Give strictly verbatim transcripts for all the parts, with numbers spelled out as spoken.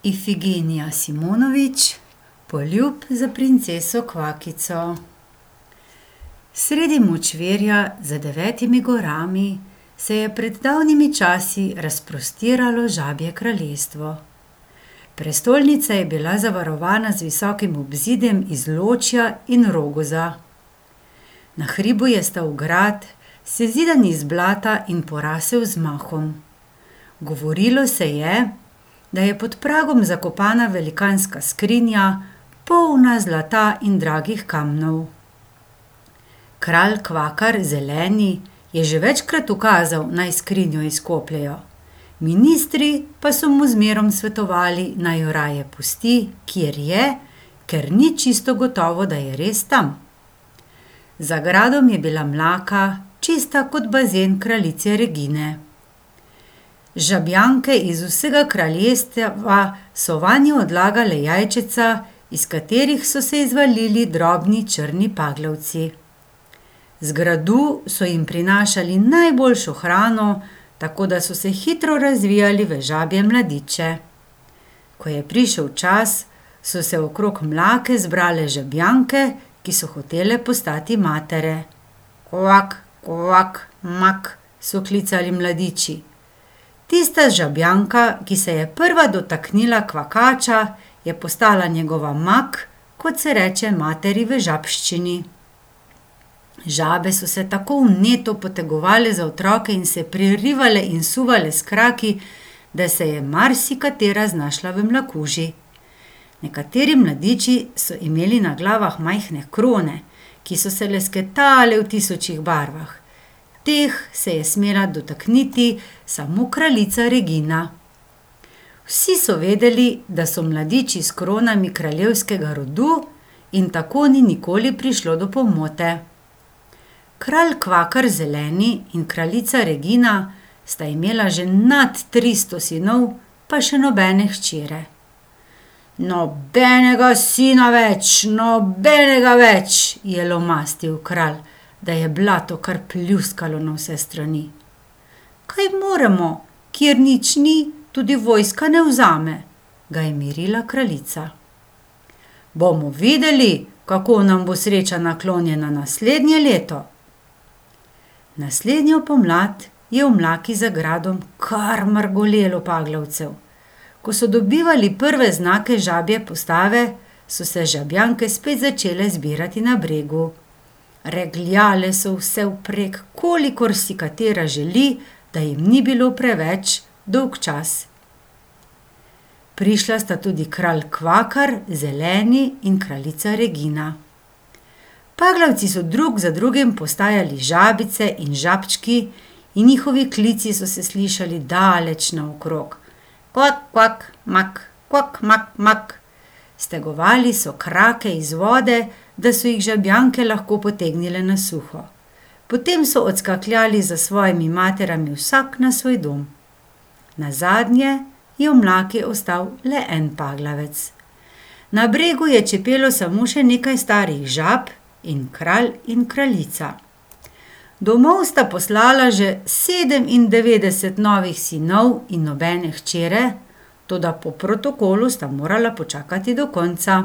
Ifigenija Simonovič, Poljub za princeso Kvakico. Sredi močvirja za devetimi gorami se je pred davnimi časi razprostiralo Žabje kraljestvo. Prestolnica je bila zavarovana z visokim obzidjem iz ločja in rogoza. Na hribu je stal grad, sezidan iz blata in porasel z mahom. Govorilo se je, da je pod pragom zakopana velikanska skrinja, polna zlata in dragih kamnov. Kralj Kvakar Zeleni je že večkrat ukazal, naj skrinjo izkopljejo. Ministri pa so mu zmerom svetovali, naj jo raje pusti, kjer je, ker ni čisto gotovo, da je res tam. Za gradom je bila mlaka, čista kot bazen kraljice Regine. Žabjanke iz vsega kraljestva so vanjo odlagale jajčeca, iz katerih so se izvalili drobni črni paglavci. Z gradu so jim prinašali najboljšo hrano, tako da so se hitro razvijali v žabje mladiče. Ko je prišel čas, so se okrog mlake zbrale žabjanke, ki so hotele postati matere. Kvak, kvak, mak, so klicali mladiči. Tista žabjanka, ki se je prva dotaknila kvakača, je postala njegova mak, kot se reče materi v žabščini. Žabe so se tako vneto potegovale za otroke in se pririvale in suvale s kraki, da se je marsikatera znašla v mlakuži. Nekateri mladiči so imeli na glavah majhne krone, ki so se lesketale v tisočih barvah. Teh se je smela dotakniti samo kraljica Regina. Vsi so vedeli, da so mladiči s kronami kraljevskega rodu in tako ni nikoli prišlo do pomote. Kralj Kvakar Zeleni in kraljica Regina sta imela že nad tristo sinov, pa še nobene hčere. Nobenega sina več, nobenega več, je lomastil kralj, da je blato kar pljuskalo na vse strani. Kaj moremo, kjer nič ni, tudi vojska ne vzame, ga je mirila kraljica. Bomo videli, kako nam bo sreča naklonjena naslednje leto. Naslednjo pomlad je v mlaki za gradom kar mrgolelo paglavcev. Ko so dobivali prve znake žabje postave, so se žabjanke spet začele zbirati na bregu. Regljale so vse vprek, kolikor si katera želi, da jim ni bilo preveč dolg čas. Prišla sta tudi kralj Kvakar Zeleni in kraljica Regina. Paglavci so drug za drugim postajali žabice in žabčki in njihovi klici so se slišali daleč naokrog. Kvak, kvak, mak, kvak, mak, mak. Stegovali so krake iz vode, da so jih žabjanke lahko potegnile na suho. Potem so odskakljali za svojimi materami vsak na svoj dom. Nazadnje je v mlaki ostal le en paglavec. Na bregu je čepelo samo še nekaj starih žab in kralj in kraljica. Domov sta poslala že sedemindevetdeset novih sinov in nobene hčere, toda po protokolu sta morala počakati do konca.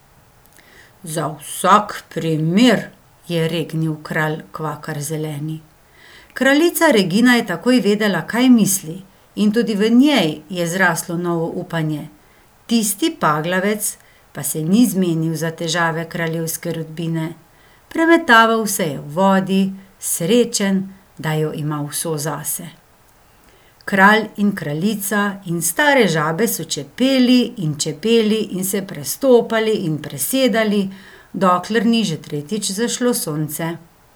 Za vsak primer, je regnil kralj Kvakar Zeleni. Kraljica Regina je takoj vedela, kaj misli, in tudi v njej je zraslo novo upanje. Tisti paglavec pa se ni zmenil za težave kraljevske rodbine. Premetaval se je v vodi, srečen, da jo ima vso zase. Kralj in kraljica in stare žabe so čepeli in čepeli in se prestopali in presedali, dokler ni že tretjič zašlo sonce.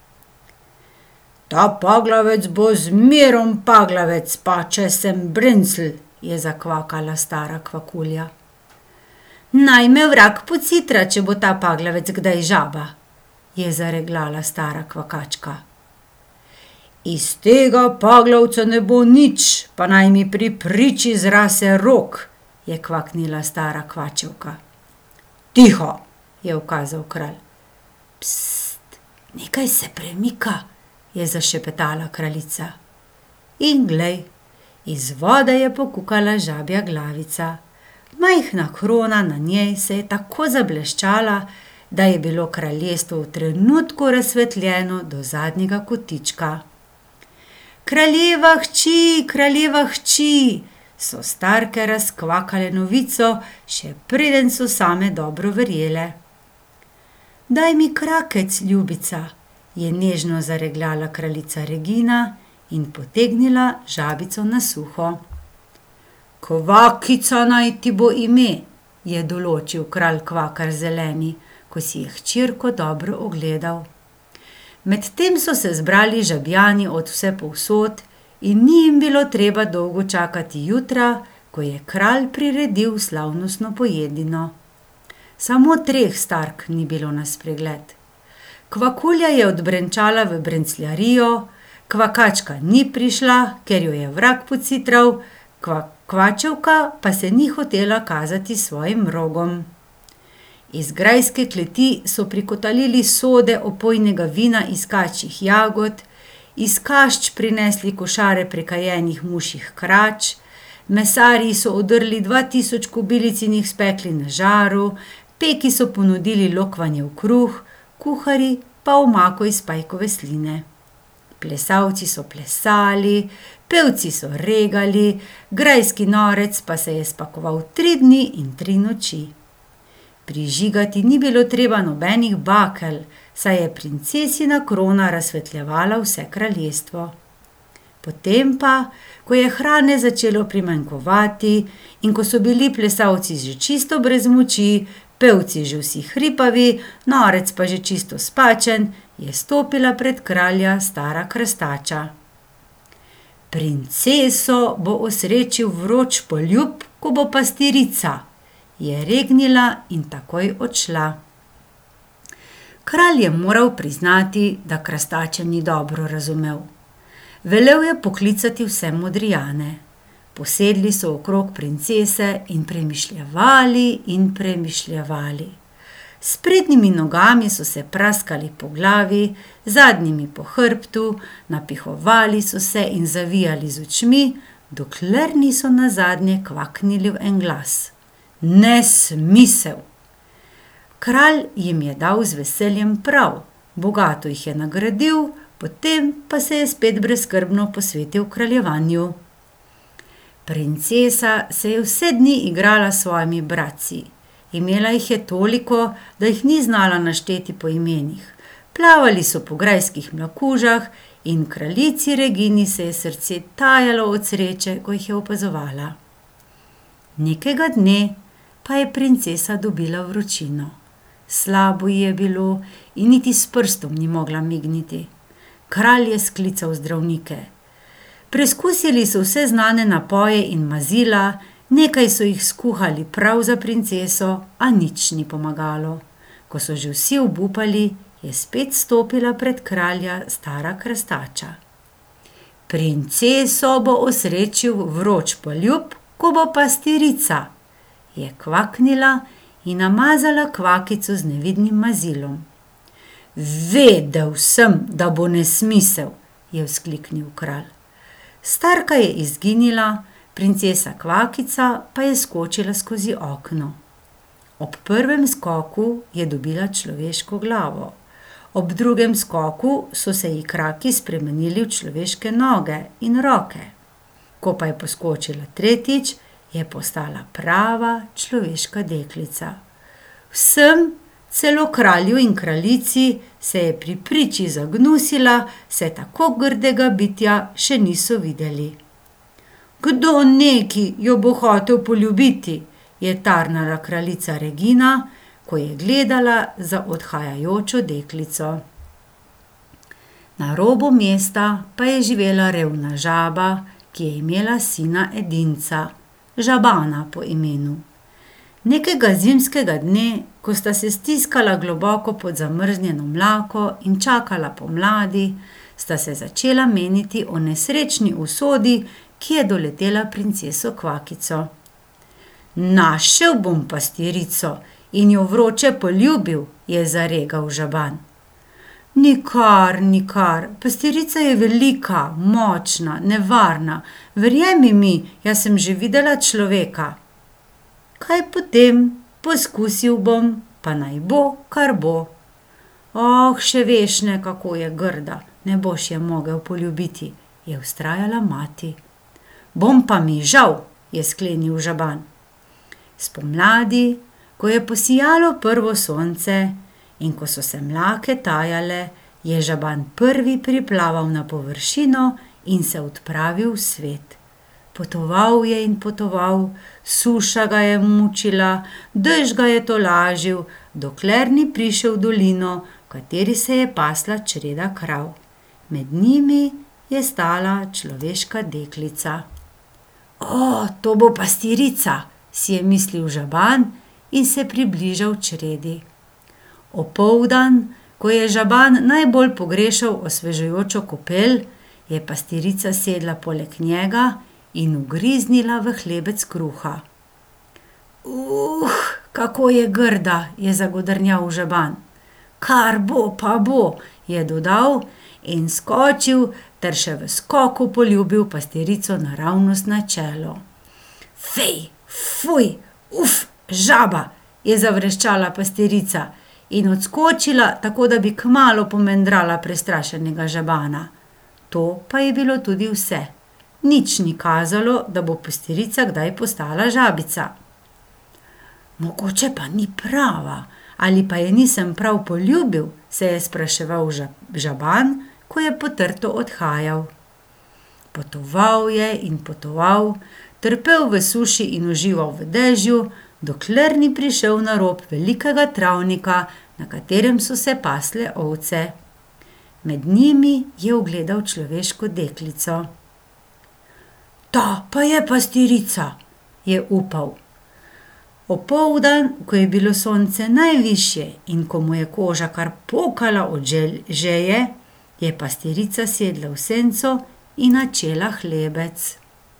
Ta paglavec bo zmerom paglavec, pa če sem brencl, je zakvakala stara kvakulja. Naj me vrag pocitra, če bo ta paglavec kdaj žaba, je zareglala stara kvakačka. Iz tega paglavca ne bo nič, pa naj mi pri priči zrase rok, je kvaknila stara kvačevka. Tiho, je ukazal kralj. Pst, nekaj se premika, je zašepetala kraljica. In glej, iz vode je pokukala žabja glavica. Majhna krona na njej se je tako zableščala, da je bilo kraljestvo v trenutku razsvetljeno do zadnjega kotička. Kraljeva hči, kraljeva hči, so starke razkvakale novico, še preden so same dobro verjele. Daj mi krakec, ljubica, je nežno zaregljala kraljica Regina in potegnila žabico na suho. Kvakica naj ti bo ime, je določil kralj Kvakar zeleni, ko si je hčerko dobro ogledal. Medtem so se zbrali žabjani od vsepovsod in ni jim bilo treba dolgo čakati jutra, ko je kralj priredil slavnostno pojedino. Samo treh stark ni bilo na spregled. Kvakulja je odbrenčala v brencljarijo, Kvakačka ni prišla, ker jo je vrag pocitral, Kvačevka pa se ni hotela kazati svojim rogom. Iz grajske kleti so prikotalili sode opojnega vina iz kačjih jagod, iz kašč prinesli košare prekajenih mušjih krač, mesarji so odrli dva tisoč kobilic in jih spekli na žaru, peki so ponudili lokvanjev kruh, kuharji pa omako iz pajkove sline. Plesalci so plesali, pevci so regali, grajski norec pa se je spakoval tri dni in tri noči. Prižigati ni bilo treba nobenih bakel, saj je princesina krona razsvetljevala vse kraljestvo. Potem pa, ko je hrane začelo primanjkovati in ko so bili plesalci že čisto brez moči, pevci že vsi hripavi, norec pa že čisto spačen, je stopila pred kralja stara krastača. Princeso bo osrečil vroč poljub, ko bo pastirica, je regnila in takoj odšla. Kralj je moral priznati, da krastače ni dobro razumel. Velel je poklicati vse modrijane. Posedli so okrog princese in premišljevali in premišljevali. S prednjimi nogami so se praskali po glavi, zadnjimi po hrbtu, napihovali so se in zavijali z očmi, dokler niso nazadnje kvaknili v en glas. Nesmisel! Kralj jim je dal z veseljem prav, bogato jih je nagradil, potem pa se je spet brezskrbno posvetil kraljevanju. Princesa se je vse dni igrala s svojimi bratci. Imela jih je toliko, da jih ni znala našteti po imenih. Plavali so po grajskih mlakužah in kraljici Regini se je srce tajalo od sreče, ko jih je opazovala. Nekega dne pa je princesa dobila vročino. Slabo ji je bilo in niti s prstom ni mogla migniti. Kralj je sklical zdravnike. Preskusili so vse znane napoje in mazila, nekaj so jih skuhali prav za princeso, a nič ni pomagalo. Ko so že vsi obupali, je spet stopila pred kralja stara krastača. Princeso bo osrečil vroč poljub, ko bo pastirica, je kvaknila in namazala kvakico z nevidnim mazilom. Vedel sem, da bo nesmisel, je vzkliknil kralj. Starka je izginila, princesa Kvakica pa je skočila skozi okno. Ob prvem skoku je dobila človeško glavo. Ob drugem skoku so se ji kraki spremenili v človeške noge in roke. Ko pa je poskočila tretjič, je postala prava človeška deklica. Vsem, celo kralju in kraljici, se je pri priči zagnusila, se tako grdega bitja še niso videli. Kdo neki jo bo hotel poljubiti, je tarnala kraljica Regina, ko je gledala za odhajajočo deklico. Na robu mesta pa je živela revna žaba, ki je imela sina edinca, Žabana po imenu. Nekega zimskega dne, ko sta se stiskala globoko pod zamrznjeno mlako in čakala pomladi, sta se začela meniti o nesrečni usodi, ki je doletela princeso Kvakico. Našel bom pastirico in jo vroče poljubil, je zaregal Žaban. Nikar, nikar, pastirica je velika, močna, nevarna, verjemi mi, jaz sem že videla človeka. Kaj potem, poskusil bom, pa naj bo, kar bo. Oh, še veš ne, kako je grda, ne boš je mogel poljubiti, je vztrajala mati. Bom pa mi žal, je sklenil žaban. Spomladi, ko je posijalo prvo sonce in ko so se mlake tajale, je žaban prvi priplaval na površino in se odpravil v svet. Potoval je in potoval, suša ga je mučila, dež ga je tolažil, dokler ni prišel v dolino, v kateri se je pasla čreda krav. Med njimi je stala človeška deklica. O, to bo pastirica, si je mislil žaban in se približal čredi. Opoldan, ko je žaban najbolj pogrešal osvežujočo kopel, je pastirica sedla poleg njega in ugriznila v hlebec kruha. Uh, kako je grda, je zagodrnjal žaban. Kar bo, pa bo, je dodal in skočil ter še v skoku poljubil pastirico naravnost na čelo. Fej, fuj, uf, žaba, je zavreščala pastirica in odskočila, tako da bi kmalu pomendrala prestrašenega žabana. To pa je bilo tudi vse. Nič ni kazalo, da bo pastirica kdaj postala žabica. Mogoče pa ni prava, ali pa je nisem prav poljubil, se je spraševal žaban, ko je potrto odhajal. Potoval je in potoval, trpel v suši in užival v dežju, dokler ni prišel na rob velikega travnika, na katerem so se pasle ovce. Med njimi je ugledal človeško deklico. Ta pa je pastirica, je upal. Opoldan, ko je bilo sonce najvišje in ko mu je koža kar pokala od žeje, je pastirica sedla v senco in načela hlebec.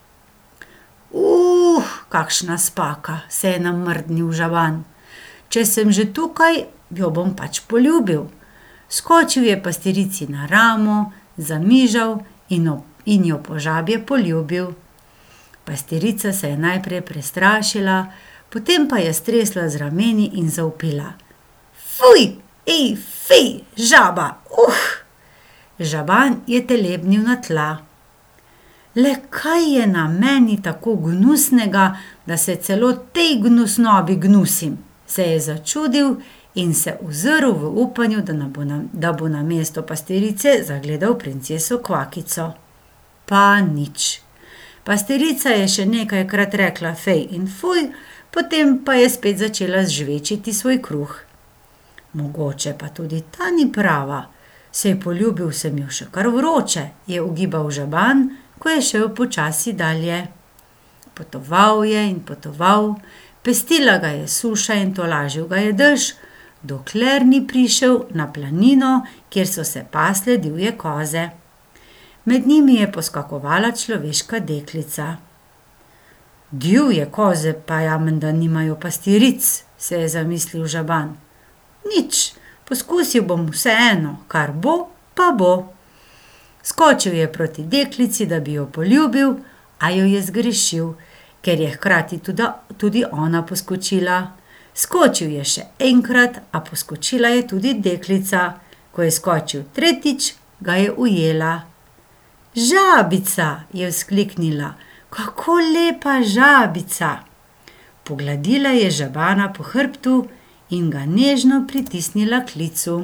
Uh, kakšna spaka, se je namrdnil žaban. Če sem že tukaj, jo bom pač poljubil. Skočil je pastirici na ramo, zamižal in, in jo po žabje poljubil. Pastirica se je najprej prestrašila, potem pa je stresla z rameni in zavpila. Fuj, ej, fej, žaba, uh! Žaban je telebnil na tla. Le kaj je na meni tako gnusnega, da se celo tej gnusnobi gnusim, se je začudil in se ozrl v upanju, da, bo na, da bo na mesto pastirice zagledal princeso Kvakico. Pa nič. Pastirica je še nekajkrat rekla fej in fuj, potem pa je spet začela žvečiti svoj kruh. Mogoče pa tudi ta ni prava, sej poljubil sem jo še kar vroče, je ugibal žaban, ko je šel počasi dalje. Potoval je in potoval, pestila ga je suša in tolažil ga je dež, dokler ni prišel na planino, kjer so se pasle divje koze. Med njimi je poskakovala človeška deklica. Divje koze pa ja menda nimajo pastiric, se je zamislil žaban. Nič, poskusil bom vseeno, kar bo, pa bo. Skočil je proti deklici, da bi jo poljubil, a jo je zgrešil, ker je hkrati tudi, tudi ona poskočila. Skočil je še enkrat, a poskočila je tudi deklica. Ko je skočil tretjič, ga je ujela. Žabica, je vzkliknila, kako lepa žabica. Pogladila je žabana po hrbtu in ga nežno pritisnila k licu.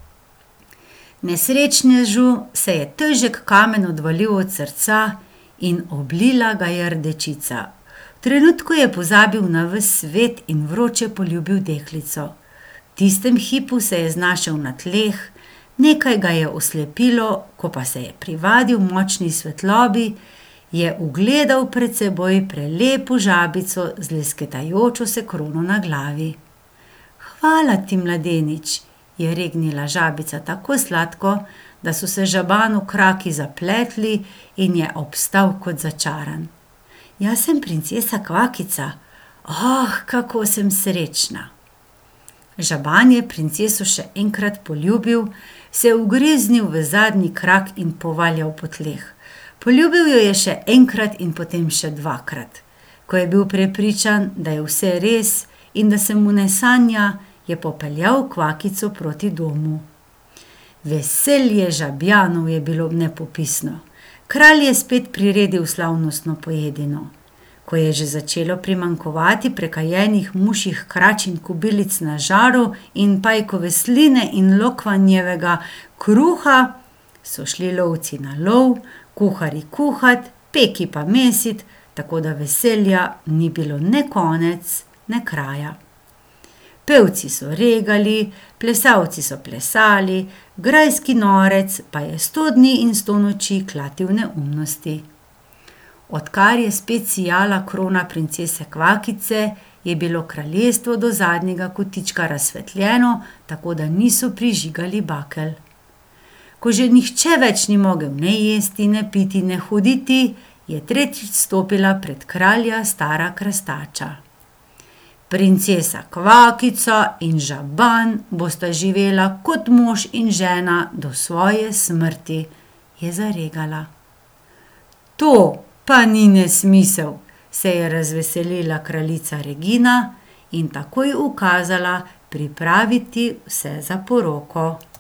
Nesrečnežu se je težek kamen odvalil od srca in oblila ga je rdečica. V trenutku je pozabil na ves svet in vroče poljubil deklico. V tistem hipu se je znašel na tleh, nekaj ga je oslepilo, ko pa se je privadil močni svetlobi, je ugledal pred seboj prelepo žabico z lesketajočo se krono na glavi. Hvala ti, mladenič, je regnila žabica tako sladko, da so se žabanu kraki zapletli in je obstal kot začaran. Jaz sem princesa Kvakica. Oh, kako sem srečna. Žaban je princeso še enkrat poljubil, se ugriznil v zadnji krak in povaljal po tleh. Poljubil jo je še enkrat in potem še dvakrat. Ko je bil prepričan, da je vse res in da se mu ne sanja, je popeljal Kvakico proti domu. Veselje Žabjanov je bilo nepopisno. Kralj je spet priredil slavnostno pojedino. Ko je že začelo primanjkovati prekajenih mušjih krač in kobilic na žaru in pajkove sline in lokvanjevega kruha, so šli lovci na lov, kuharji kuhat, peki pa mesit, tako da veselja ni bilo ne konec, ne kraja. Pevci so regali, plesalci so plesali, grajski norec pa je sto dni in sto noči klatil neumnosti. Odkar je spet sijala krona princese Kvakice, je bilo kraljestvo do zadnjega kotička razsvetljeno, tako da niso prižigali bakel. Ko že nihče več ni mogel ne jesti, ne piti, ne hoditi, je tretjič stopila pred kralja stara krastača. Princesa Kvakica in Žaban bosta živela kot mož in žena do svoje smrti, je zaregala. To pa ni nesmisel, se je razveselila kraljica Regina in takoj ukazala pripraviti vse za poroko.